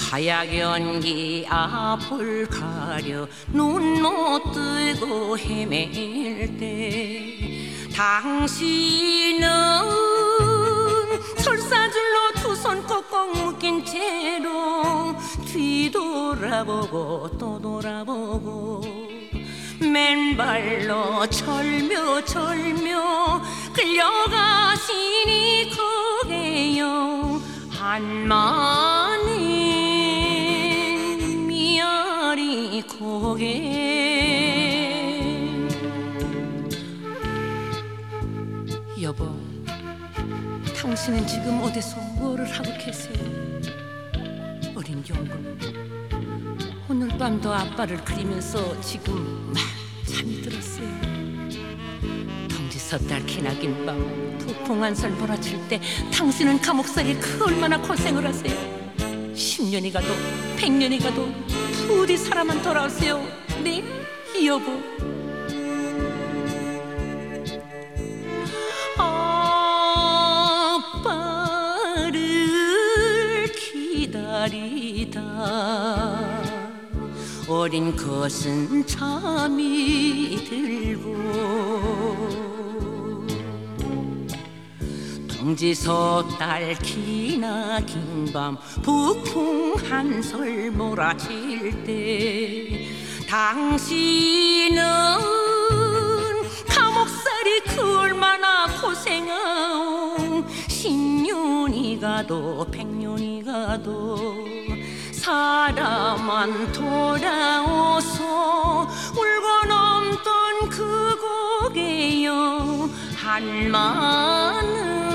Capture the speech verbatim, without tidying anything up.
하얗 연기 앞을 가려 눈 못 뜨고 헤맬 때 당신은 설사줄로 두 손 꼭꼭 묶인 채로 뒤돌아보고 또 돌아보고 맨발로 절며 절며 끌려가시니 거게요 한마는 미아리 고개. 여보, 당신은 지금 어디서 뭐를 하고 계세요? 어린 영금, 오늘 밤도 아빠를 그리면서 지금 막 잠이 들었어요. 덩지서 달 기나긴 밤 북풍 한설 몰아칠 때 당신은 감옥살이 그 얼마나 고생을 하세요. 십 년이 가도 백 년이 가도 부디 살아만 돌아오세요. 네, 여보. 아빠를 기다리다 어린 것은 잠이 들고 덩지서 딸 기나긴 밤 북풍 한설 몰아칠 때 당신은 감옥살이 그 얼마나 고생하오. 십년이 가도 백년이 가도 사람만 돌아오소 울고 넘던 그 고개여 한마는